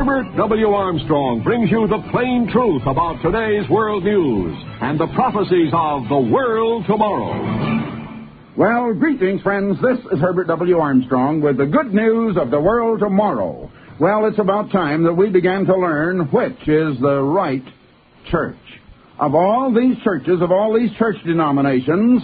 Herbert W. Armstrong brings you the plain truth about today's world news and the prophecies of the world tomorrow. Well, greetings, friends. This is Herbert W. Armstrong with the good news of the world tomorrow. Well, it's about time that we began to learn which is the right church. Of all these churches, of all these church denominations,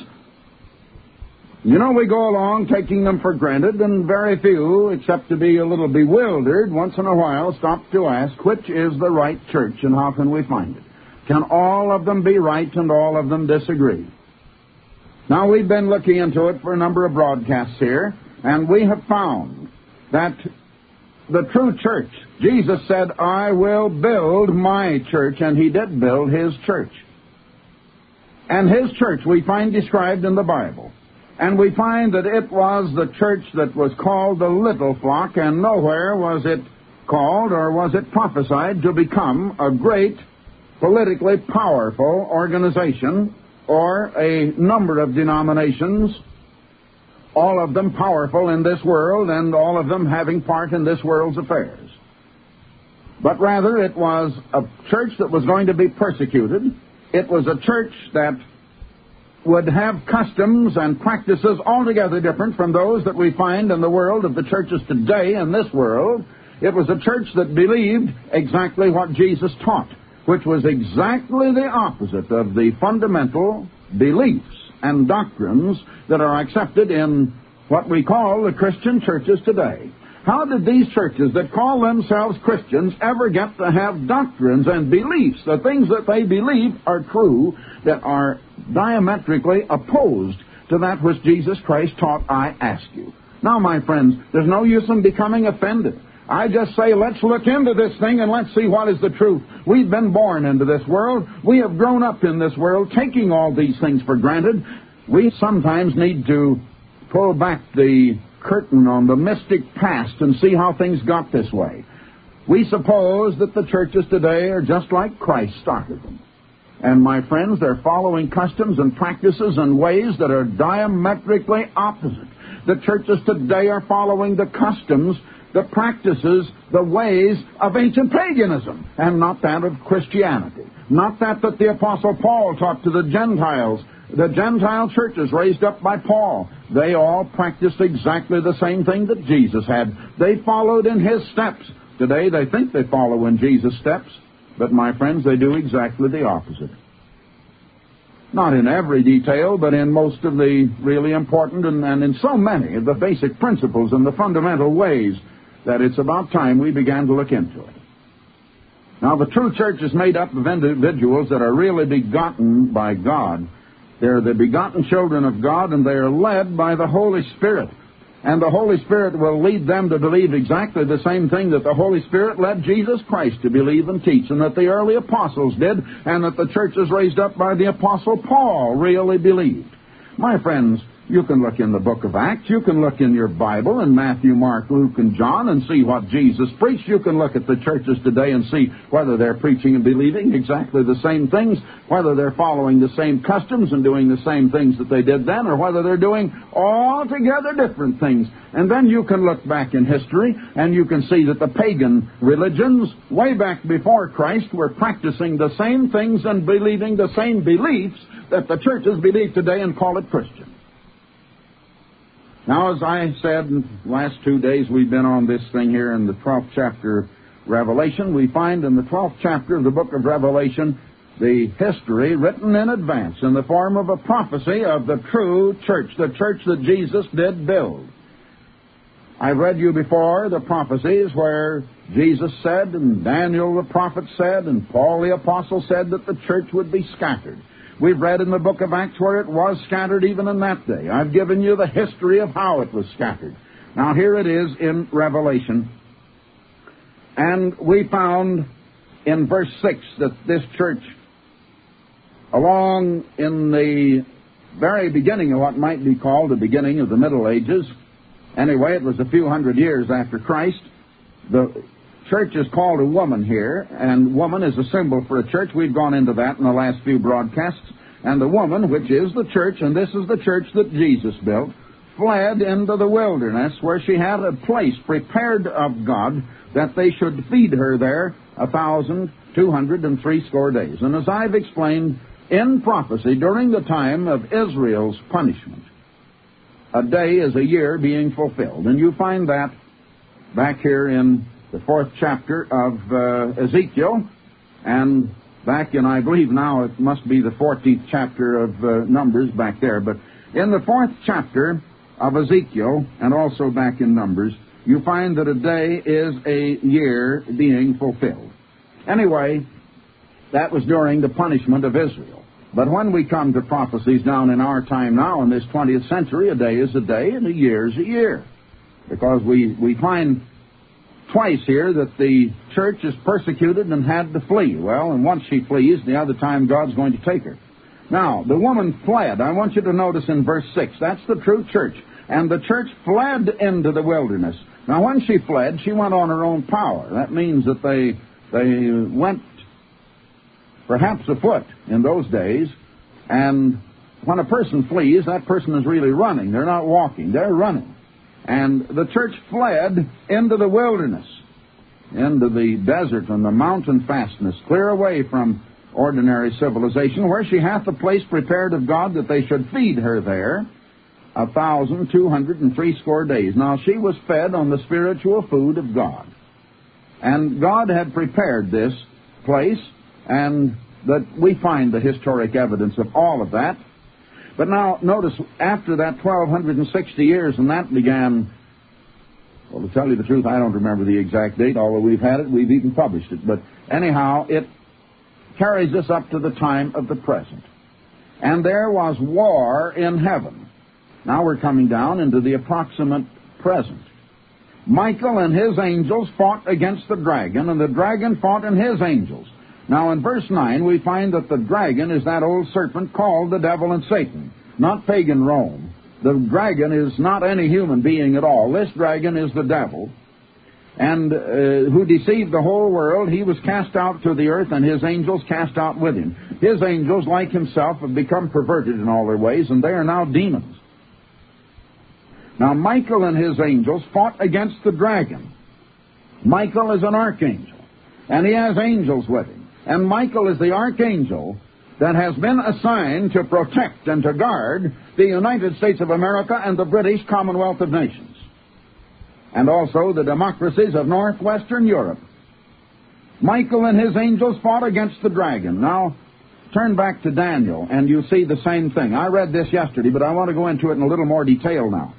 you know, we go along taking them for granted, and very few, except to be a little bewildered, once in a while stop to ask, which is the right church and how can we find it? Can all of them be right and all of them disagree? Now, we've been looking into it for a number of broadcasts here, and we have found that the true church, Jesus said, I will build my church, and he did build his church. And his church we find described in the Bible. And we find that it was the church that was called the little flock, and nowhere was it called or was it prophesied to become a great, politically powerful organization or a number of denominations, all of them powerful in this world and all of them having part in this world's affairs. But rather it was a church that was going to be persecuted. It was a church that would have customs and practices altogether different from those that we find in the world of the churches today in this world. It was a church that believed exactly what Jesus taught, which was exactly the opposite of the fundamental beliefs and doctrines that are accepted in what we call the Christian churches today. How did these churches that call themselves Christians ever get to have doctrines and beliefs, the things that they believe are true, that are diametrically opposed to that which Jesus Christ taught, I ask you? Now, my friends, there's no use in becoming offended. I just say, let's look into this thing and let's see what is the truth. We've been born into this world. We have grown up in this world, taking all these things for granted. We sometimes need to pull back the curtain on the mystic past and see how things got this way. We suppose that the churches today are just like Christ started them. And my friends, they're following customs and practices and ways that are diametrically opposite. The churches today are following the customs, the practices, the ways of ancient paganism, and not that of Christianity. Not that the Apostle Paul taught to the Gentiles. The Gentile churches raised up by Paul, they all practiced exactly the same thing that Jesus had. They followed in his steps. Today they think they follow in Jesus' steps, but my friends, they do exactly the opposite. Not in every detail, but in most of the really important and in so many of the basic principles and the fundamental ways that it's about time we began to look into it. Now, the true church is made up of individuals that are really begotten by God. They're the begotten children of God, and they are led by the Holy Spirit. And the Holy Spirit will lead them to believe exactly the same thing that the Holy Spirit led Jesus Christ to believe and teach, and that the early apostles did, and that the churches raised up by the Apostle Paul really believed. My friends, you can look in the book of Acts. You can look in your Bible in Matthew, Mark, Luke, and John and see what Jesus preached. You can look at the churches today and see whether they're preaching and believing exactly the same things, whether they're following the same customs and doing the same things that they did then, or whether they're doing altogether different things. And then you can look back in history and you can see that the pagan religions way back before Christ were practicing the same things and believing the same beliefs that the churches believe today and call it Christian. Now, as I said, in the last 2 days we've been on this thing here in the 12th chapter of Revelation. We find in the 12th chapter of the book of Revelation the history written in advance in the form of a prophecy of the true church, the church that Jesus did build. I've read you before the prophecies where Jesus said, and Daniel the prophet said, and Paul the apostle said that the church would be scattered. We've read in the book of Acts where it was scattered even in that day. I've given you the history of how it was scattered. Now here it is in Revelation. And we found in verse 6 that this church, along in the very beginning of what might be called the beginning of the Middle Ages, anyway, it was a few hundred years after Christ, the church is called a woman here, and woman is a symbol for a church. We've gone into that in the last few broadcasts. And the woman, which is the church, and this is the church that Jesus built, fled into the wilderness, where she had a place prepared of God that they should feed her there 1,260 days. And as I've explained in prophecy, during the time of Israel's punishment, a day is a year being fulfilled. And you find that back here in the 4th chapter of Ezekiel, and back in, I believe now it must be the 14th chapter of Numbers back there, but in the 4th chapter of Ezekiel, and also back in Numbers, you find that a day is a year being fulfilled. Anyway, that was during the punishment of Israel. But when we come to prophecies down in our time now, in this 20th century, a day is a day and a year is a year. Because we find twice here that the church is persecuted and had to flee. Well, and once she flees, the other time God's going to take her. Now, the woman fled. I want you to notice in verse 6, that's the true church. And the church fled into the wilderness. Now, when she fled, she went on her own power. That means that they went perhaps afoot in those days. And when a person flees, that person is really running. They're not walking. They're running. And the church fled into the wilderness, into the desert and the mountain fastness, clear away from ordinary civilization, where she hath a place prepared of God that they should feed her there 1,260 days. Now, she was fed on the spiritual food of God. And God had prepared this place, and that we find the historic evidence of all of that. But now, notice, after that 1,260 years, and that began, well, to tell you the truth, I don't remember the exact date, although we've had it, we've even published it. But anyhow, it carries us up to the time of the present. And there was war in heaven. Now we're coming down into the approximate present. Michael and his angels fought against the dragon, and the dragon fought and his angels. Now, in verse 9, we find that the dragon is that old serpent called the devil and Satan, not pagan Rome. The dragon is not any human being at all. This dragon is the devil, and who deceived the whole world. He was cast out to the earth, and his angels cast out with him. His angels, like himself, have become perverted in all their ways, and they are now demons. Now, Michael and his angels fought against the dragon. Michael is an archangel, and he has angels with him. And Michael is the archangel that has been assigned to protect and to guard the United States of America and the British Commonwealth of Nations, and also the democracies of northwestern Europe. Michael and his angels fought against the dragon. Now, turn back to Daniel, and you see the same thing. I read this yesterday, but I want to go into it in a little more detail now.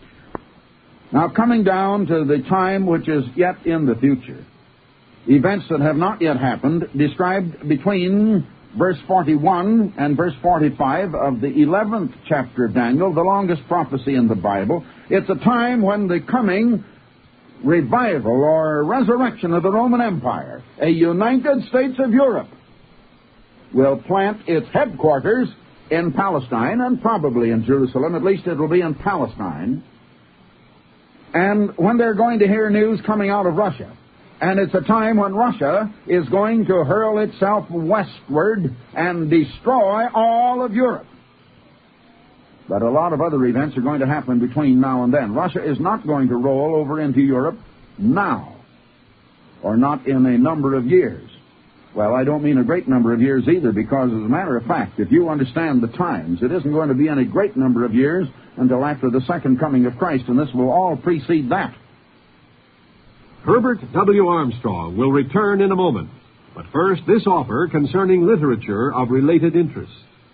Now, coming down to the time which is yet in the future, events that have not yet happened, described between verse 41 and verse 45 of the 11th chapter of Daniel, the longest prophecy in the Bible. It's a time when the coming revival or resurrection of the Roman Empire, a United States of Europe, will plant its headquarters in Palestine and probably in Jerusalem. At least it will be in Palestine. And when they're going to hear news coming out of Russia, and it's a time when Russia is going to hurl itself westward and destroy all of Europe. But a lot of other events are going to happen between now and then. Russia is not going to roll over into Europe now, or not in a number of years. Well, I don't mean a great number of years either, because as a matter of fact, if you understand the times, it isn't going to be any great number of years until after the second coming of Christ, and this will all precede that. Herbert W. Armstrong will return in a moment. But first, this offer concerning literature of related interest.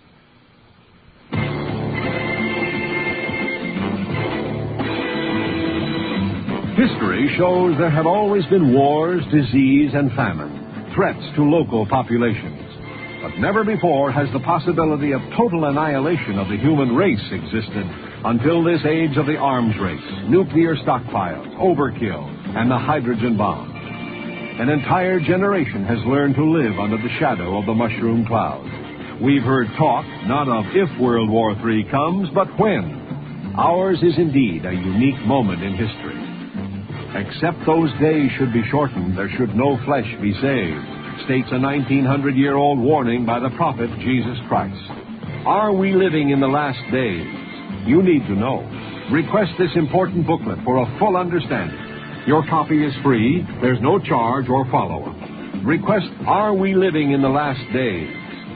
History shows there have always been wars, disease, and famine, threats to local populations. But never before has the possibility of total annihilation of the human race existed until this age of the arms race, nuclear stockpiles, overkill, and the hydrogen bomb. An entire generation has learned to live under the shadow of the mushroom cloud. We've heard talk not of if World War III comes, but when. Ours is indeed a unique moment in history. Except those days should be shortened, there should no flesh be saved, states a 1900-year-old warning by the prophet Jesus Christ. Are we living in the last days? You need to know. Request this important booklet for a full understanding. Your copy is free. There's no charge or follow-up. Request Are We Living in the Last Days?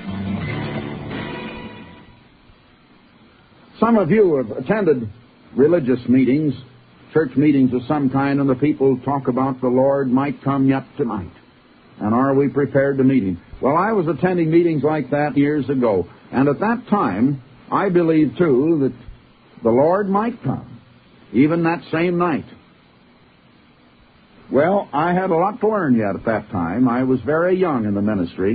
Some of you have attended religious meetings, church meetings of some kind, and the people talk about the Lord might come yet tonight. And are we prepared to meet Him? Well, I was attending meetings like that years ago, and at that time, I believed, too, that the Lord might come, even that same night. Well, I had a lot to learn yet at that time. I was very young in the ministry.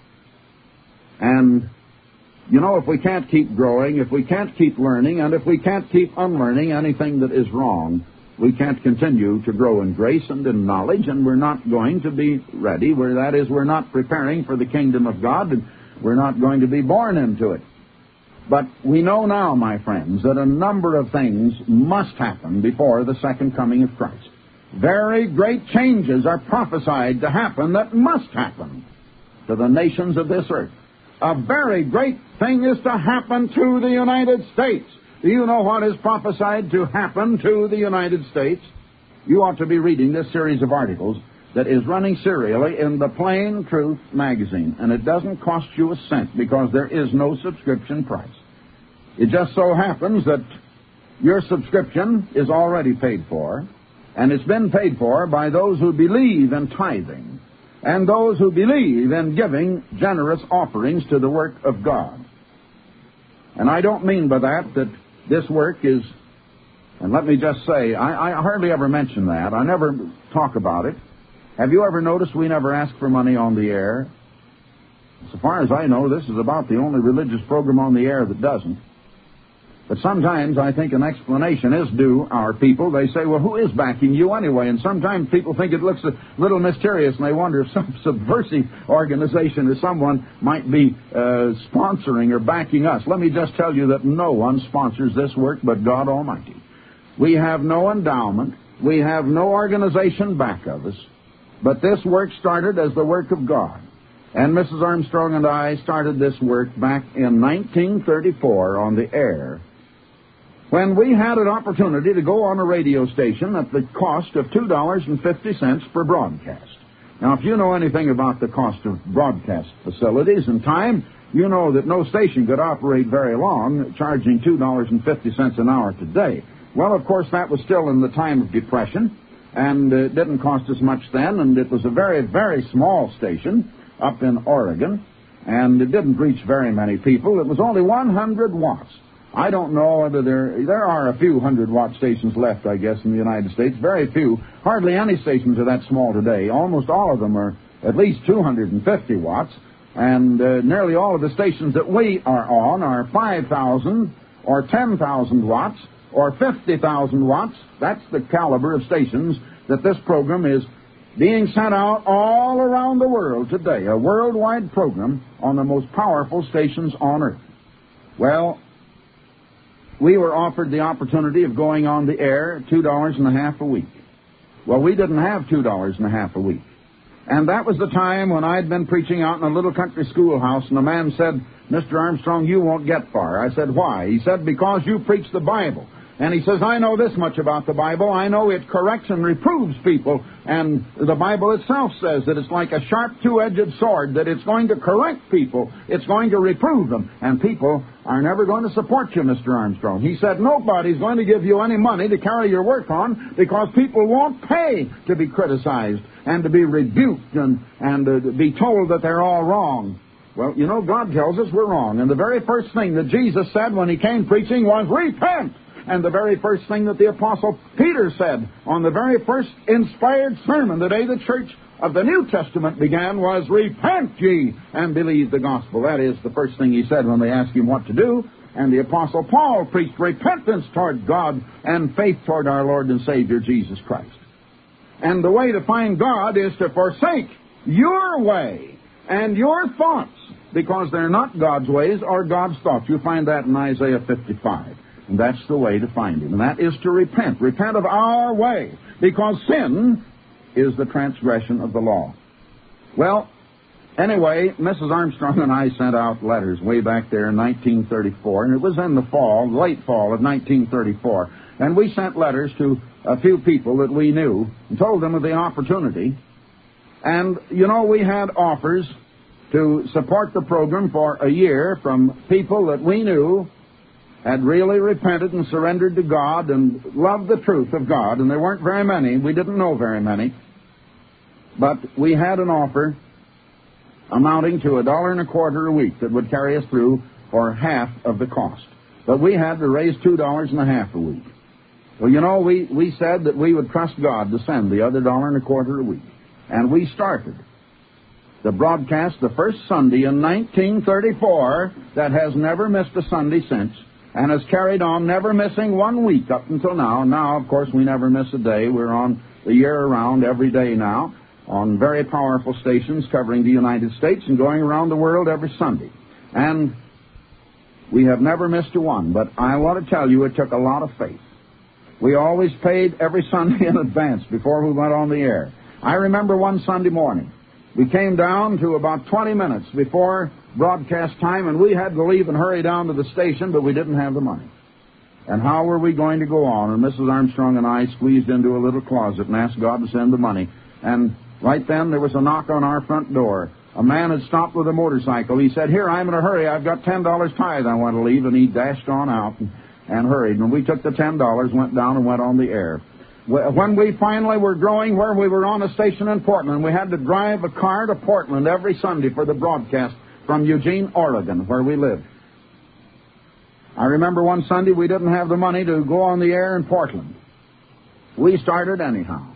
And, you know, if we can't keep growing, if we can't keep learning, and if we can't keep unlearning anything that is wrong, we can't continue to grow in grace and in knowledge, and we're not going to be ready. We're not preparing for the kingdom of God, and we're not going to be born into it. But we know now, my friends, that a number of things must happen before the second coming of Christ. Very great changes are prophesied to happen that must happen to the nations of this earth. A very great thing is to happen to the United States. Do you know what is prophesied to happen to the United States? You ought to be reading this series of articles that is running serially in the Plain Truth magazine, and it doesn't cost you a cent because there is no subscription price. It just so happens that your subscription is already paid for, and it's been paid for by those who believe in tithing and those who believe in giving generous offerings to the work of God. And I don't mean by that this work is, and let me just say, I hardly ever mention that. I never talk about it. Have you ever noticed we never ask for money on the air? So far as I know, this is about the only religious program on the air that doesn't. But sometimes I think an explanation is due our people. They say, well, who is backing you anyway? And sometimes people think it looks a little mysterious, and they wonder if some subversive organization or someone might be sponsoring or backing us. Let me just tell you that no one sponsors this work but God Almighty. We have no endowment. We have no organization back of us. But this work started as the work of God. And Mrs. Armstrong and I started this work back in 1934 on the air, when we had an opportunity to go on a radio station at the cost of $2.50 per broadcast. Now, if you know anything about the cost of broadcast facilities and time, you know that no station could operate very long charging $2.50 an hour today. Well, of course, that was still in the time of Depression, and it didn't cost us much then, and it was a very, very small station up in Oregon, and it didn't reach very many people. It was only 100 watts. I don't know whether there are a few 100-watt stations left, I guess, in the United States. Very few. Hardly any stations are that small today. Almost all of them are at least 250 watts, and nearly all of the stations that we are on are 5,000 or 10,000 watts or 50,000 watts. That's the caliber of stations that this program is being sent out all around the world today, a worldwide program on the most powerful stations on earth. Well, we were offered the opportunity of going on the air at $2.50 a week. Well, we didn't have $2.50 a week. And that was the time when I'd been preaching out in a little country schoolhouse, and a man said, Mr. Armstrong, you won't get far. I said, why? He said, because you preach the Bible. And he says, I know this much about the Bible. I know it corrects and reproves people. And the Bible itself says that it's like a sharp two-edged sword, that it's going to correct people. It's going to reprove them. And people are never going to support you, Mr. Armstrong. He said, nobody's going to give you any money to carry your work on because people won't pay to be criticized and to be rebuked and to be told that they're all wrong. Well, you know, God tells us we're wrong. And the very first thing that Jesus said when he came preaching was, repent! And the very first thing that the Apostle Peter said on the very first inspired sermon the day the church of the New Testament began was, repent ye and believe the gospel. That is the first thing he said when they asked him what to do. And the Apostle Paul preached repentance toward God and faith toward our Lord and Savior Jesus Christ. And the way to find God is to forsake your way and your thoughts, because they're not God's ways or God's thoughts. You find that in Isaiah 55. And that's the way to find him. And that is to repent. Repent of our way. Because sin is the transgression of the law. Well, Anyway, Mrs. Armstrong and I sent out letters way back there in 1934, and it was in the fall, late fall of 1934. And we sent letters to a few people that we knew and told them of the opportunity. And, you know, we had offers to support the program for a year from people that we knew had really repented and surrendered to God and loved the truth of God. And there weren't very many. We didn't know very many. But we had an offer amounting to $1.25 a week that would carry us through for half of the cost. But we had to raise $2.50 a week. Well, you know, we said that we would trust God to send the other $1.25 a week. And we started the broadcast the first Sunday in 1934 that has never missed a Sunday since, and has carried on, never missing 1 week up until now. Now, of course, we never miss a day. We're on the year-round every day now on very powerful stations covering the United States and going around the world every Sunday. And we have never missed a one, but I want to tell you it took a lot of faith. We always paid every Sunday in advance before we went on the air. I remember one Sunday morning, we came down to about 20 minutes before broadcast time, and we had to leave and hurry down to the station, but we didn't have the money. And how were we going to go on? And Mrs. Armstrong and I squeezed into a little closet and asked God to send the money. And right then there was a knock on our front door. A man had stopped with a motorcycle. He said, "Here, I'm in a hurry. I've got $10 tithe I want to leave." And he dashed on out and hurried. And we took the $10, went down and went on the air. When we finally were growing where we were on a station in Portland, we had to drive a car to Portland every Sunday for the broadcast from Eugene, Oregon, where we lived. I remember one Sunday we didn't have the money to go on the air in Portland. We started anyhow.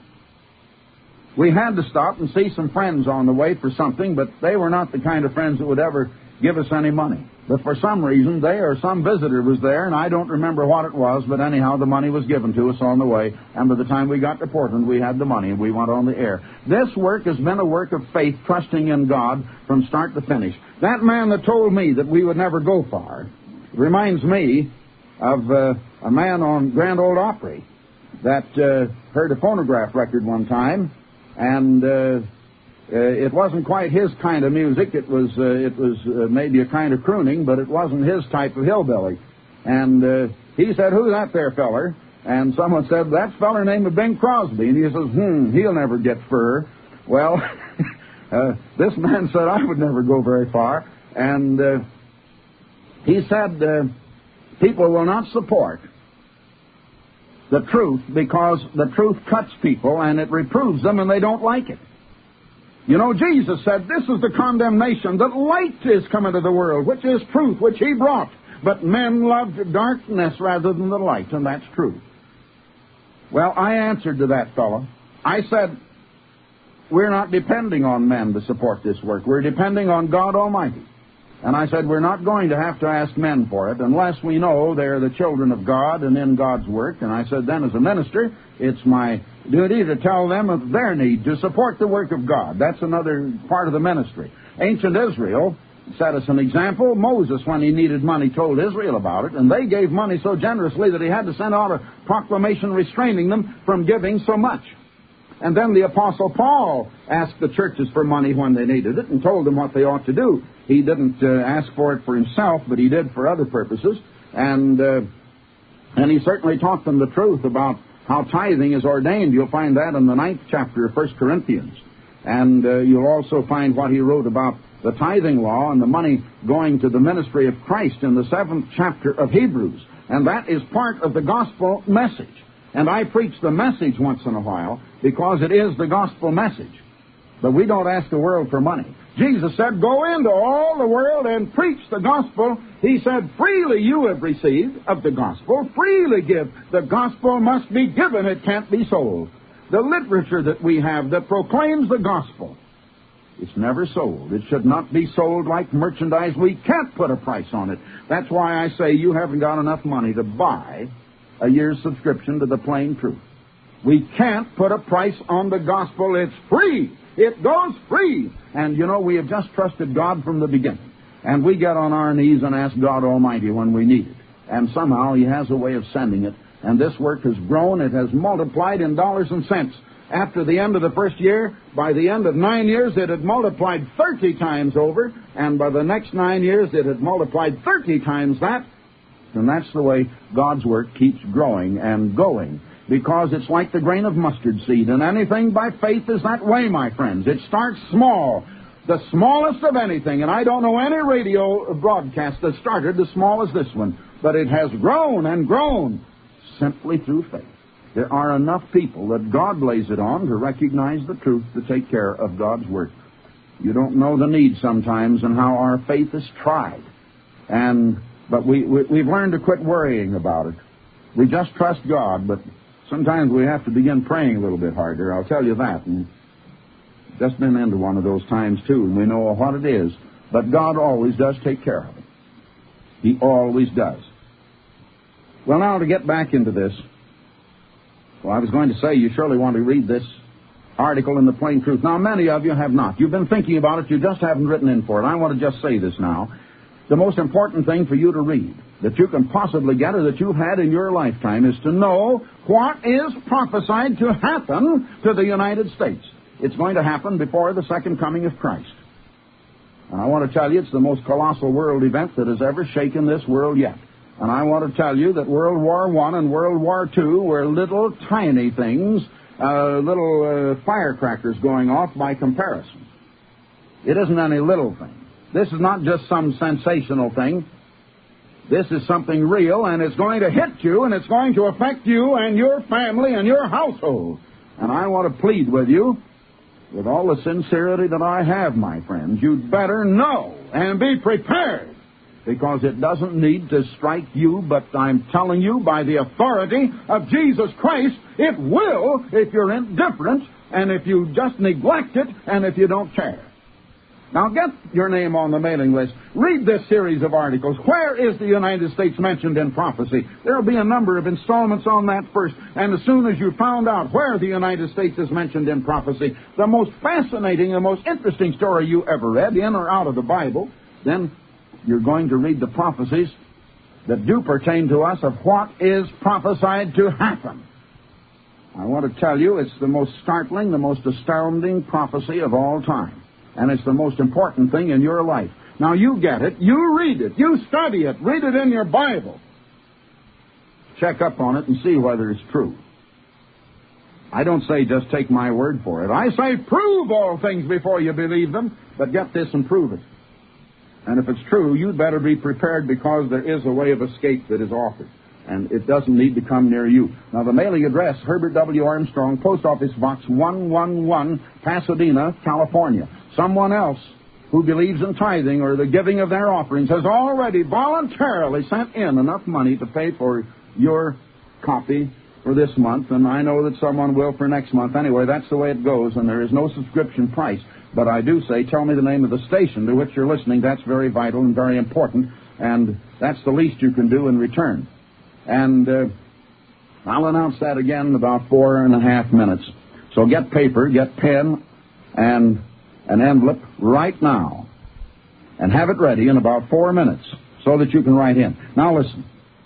We had to stop and see some friends on the way for something, but they were not the kind of friends that would ever give us any money. But for some reason, they or some visitor was there, and I don't remember what it was, but anyhow, the money was given to us on the way, and by the time we got to Portland, we had the money, and we went on the air. This work has been a work of faith, trusting in God from start to finish. That man that told me that we would never go far reminds me of a man on Grand Ole Opry that heard a phonograph record one time, and it wasn't quite his kind of music. It was maybe a kind of crooning, but it wasn't his type of hillbilly. And he said, "Who's that there feller?" And someone said, "That's a feller named Bing Crosby." And he says, "He'll never get fur." Well, this man said I would never go very far. And he said, people will not support the truth because the truth cuts people and it reproves them and they don't like it. You know, Jesus said, "This is the condemnation, that light is come into the world, which is truth, which he brought. But men loved darkness rather than the light," and that's true. Well, I answered to that fellow. I said, we're not depending on men to support this work. We're depending on God Almighty. And I said, we're not going to have to ask men for it unless we know they're the children of God and in God's work. And I said, then as a minister, it's my duty to tell them of their need to support the work of God. That's another part of the ministry. Ancient Israel set us an example. Moses, when he needed money, told Israel about it, and they gave money so generously that he had to send out a proclamation restraining them from giving so much. And then the Apostle Paul asked the churches for money when they needed it and told them what they ought to do. He didn't ask for it for himself, but he did for other purposes. And he certainly taught them the truth about how tithing is ordained. You'll find that in the 9th chapter of 1 Corinthians. And you'll also find what he wrote about the tithing law and the money going to the ministry of Christ in the 7th chapter of Hebrews. And that is part of the gospel message. And I preach the message once in a while because it is the gospel message. But we don't ask the world for money. Jesus said, go into all the world and preach the gospel. He said, freely you have received of the gospel, freely give. The gospel must be given, it can't be sold. The literature that we have that proclaims the gospel, it's never sold. It should not be sold like merchandise. We can't put a price on it. That's why I say you haven't got enough money to buy a year's subscription to the Plain Truth. We can't put a price on the gospel. It's free. It goes free. And, you know, we have just trusted God from the beginning. And we get on our knees and ask God Almighty when we need it. And somehow He has a way of sending it. And this work has grown. It has multiplied in dollars and cents. After the end of the first year, by the end of 9 years, it had multiplied 30 times over, and by the next 9 years, it had multiplied 30 times that. And that's the way God's work keeps growing and going, because it's like the grain of mustard seed, and anything by faith is that way, my friends. It starts small, the smallest of anything, and I don't know any radio broadcast that started as small as this one, but it has grown and grown simply through faith. There are enough people that God lays it on to recognize the truth, to take care of God's work. You don't know the need sometimes and how our faith is tried. But we've learned to quit worrying about it. We just trust God, but sometimes we have to begin praying a little bit harder, I'll tell you that. And just been into one of those times, too, and we know what it is. But God always does take care of it. He always does. Well, now, to get back into this, well, I was going to say you surely want to read this article in the Plain Truth. Now, many of you have not. You've been thinking about it. You just haven't written in for it. I want to just say this now. The most important thing for you to read that you can possibly get, or that you've had in your lifetime, is to know what is prophesied to happen to the United States. It's going to happen before the second coming of Christ. And I want to tell you it's the most colossal world event that has ever shaken this world yet. And I want to tell you that World War I and World War II were little tiny things, little firecrackers going off by comparison. It isn't any little thing. This is not just some sensational thing. This is something real, and it's going to hit you, and it's going to affect you and your family and your household. And I want to plead with you, with all the sincerity that I have, my friends, you'd better know and be prepared, because it doesn't need to strike you, but I'm telling you, by the authority of Jesus Christ, it will if you're indifferent, and if you just neglect it, and if you don't care. Now, get your name on the mailing list. Read this series of articles. Where is the United States mentioned in prophecy? There will be a number of installments on that first. And as soon as you found out where the United States is mentioned in prophecy, the most fascinating, the most interesting story you ever read, in or out of the Bible, then you're going to read the prophecies that do pertain to us of what is prophesied to happen. I want to tell you, it's the most startling, the most astounding prophecy of all time. And it's the most important thing in your life. Now, you get it. You read it. You study it. Read it in your Bible. Check up on it and see whether it's true. I don't say just take my word for it. I say prove all things before you believe them, but get this and prove it. And if it's true, you'd better be prepared, because there is a way of escape that is offered. And it doesn't need to come near you. Now, the mailing address, Herbert W. Armstrong, Post Office Box 111, Pasadena, California. Someone else who believes in tithing or the giving of their offerings has already voluntarily sent in enough money to pay for your copy for this month, and I know that someone will for next month. Anyway, that's the way it goes, and there is no subscription price. But I do say, tell me the name of the station to which you're listening. That's very vital and very important, and that's the least you can do in return. And I'll announce that again in about 4.5 minutes. So get paper, get pen, and an envelope right now, and have it ready in about 4 minutes so that you can write in. Now listen.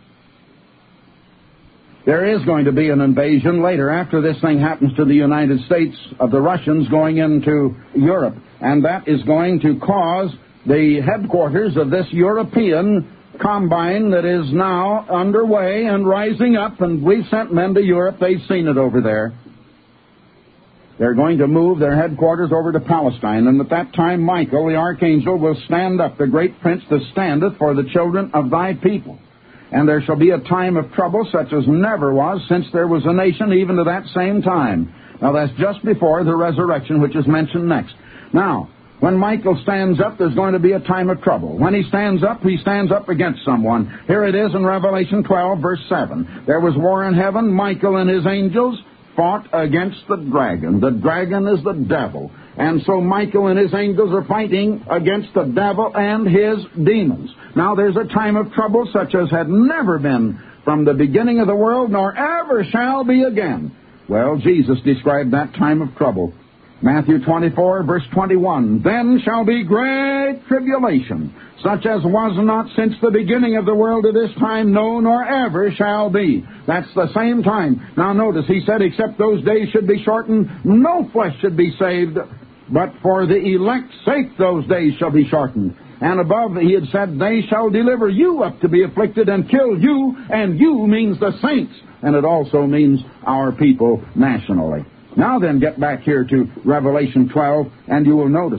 There is going to be an invasion later, after this thing happens to the United States, of the Russians going into Europe, and that is going to cause the headquarters of this European combine that is now underway and rising up, and we've sent men to Europe. They've seen it over there. They're going to move their headquarters over to Palestine, and at that time Michael, the archangel, will stand up, the great prince that standeth for the children of thy people. And there shall be a time of trouble such as never was since there was a nation, even to that same time. Now, that's just before the resurrection, which is mentioned next. Now, when Michael stands up, there's going to be a time of trouble. When he stands up against someone. Here it is in Revelation 12, verse 7. There was war in heaven. Michael and his angels fought against the dragon. The dragon is the devil. And so Michael and his angels are fighting against the devil and his demons. Now, there's a time of trouble such as had never been from the beginning of the world, nor ever shall be again. Well, Jesus described that time of trouble Matthew 24, verse 21. Then shall be great tribulation, such as was not since the beginning of the world to this time, no, nor ever shall be. That's the same time. Now notice, he said, except those days should be shortened, no flesh should be saved, but for the elect's sake those days shall be shortened. And above, he had said, they shall deliver you up to be afflicted and kill you, and you means the saints, and it also means our people nationally. Now then, get back here to Revelation 12, and you will notice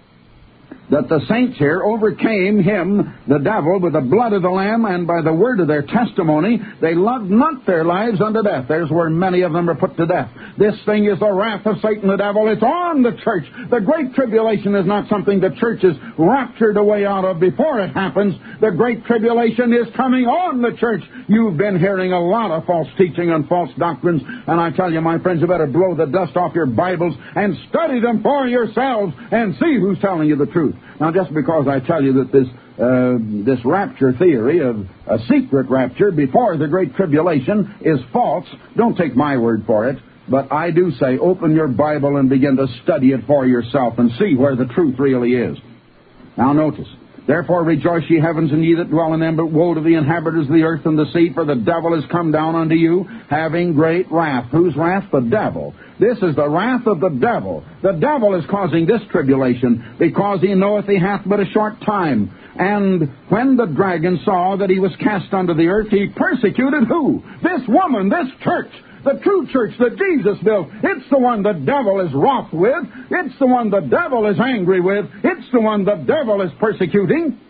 that the saints here overcame him, the devil, with the blood of the Lamb and by the word of their testimony. They loved not their lives unto death. There's where many of them are put to death. This thing is the wrath of Satan, the devil. It's on the church. The Great Tribulation is not something the church is raptured away out of before it happens. The Great Tribulation is coming on the church. You've been hearing a lot of false teaching and false doctrines, and I tell you, my friends, you better blow the dust off your Bibles and study them for yourselves and see who's telling you the truth. Now, just because I tell you that this rapture theory of a secret rapture before the Great Tribulation is false, don't take my word for it, but I do say open your Bible and begin to study it for yourself and see where the truth really is. Now, notice. Therefore rejoice, ye heavens, and ye that dwell in them, but woe to the inhabitants of the earth and the sea, for the devil is come down unto you, having great wrath. Whose wrath? The devil. This is the wrath of the devil. The devil is causing this tribulation, because he knoweth he hath but a short time. And when the dragon saw that he was cast unto the earth, he persecuted who? This woman, this church. The true church that Jesus built. It's the one the devil is wroth with. It's the one the devil is angry with. It's the one the devil is persecuting.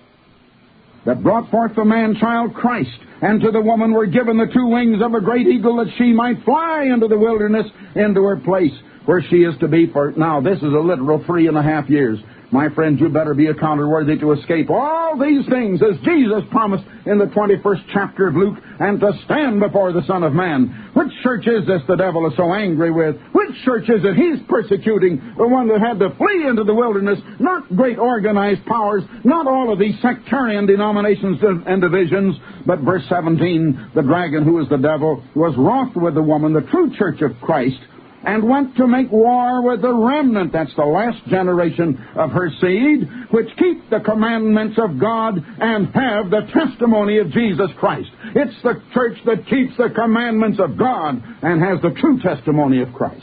That brought forth the man-child Christ. And to the woman were given the two wings of a great eagle, that she might fly into the wilderness, into her place, where she is to be for... Now, this is a literal 3.5 years. My friends, you better be accounted worthy to escape all these things, as Jesus promised in the 21st chapter of Luke, and to stand before the Son of Man. Which church is this the devil is so angry with? Which church is it he's persecuting? The one that had to flee into the wilderness, not great organized powers, not all of these sectarian denominations and divisions, but verse 17, the dragon, who is the devil, was wroth with the woman, the true church of Christ, and went to make war with the remnant, that's the last generation of her seed, which keep the commandments of God and have the testimony of Jesus Christ. It's the church that keeps the commandments of God and has the true testimony of Christ.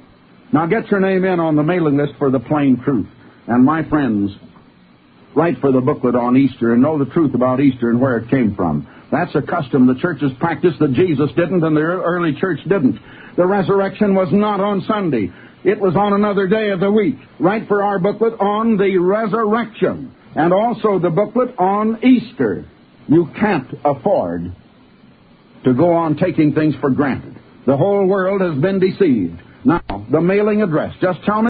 Now get your name in on the mailing list for the plain truth. And my friends, write for the booklet on Easter and know the truth about Easter and where it came from. That's a custom the church has practiced that Jesus didn't and the early church didn't. The resurrection was not on Sunday. It was on another day of the week. Write for our booklet on the resurrection, and also the booklet on Easter. You can't afford to go on taking things for granted. The whole world has been deceived. Now, the mailing address. Just tell me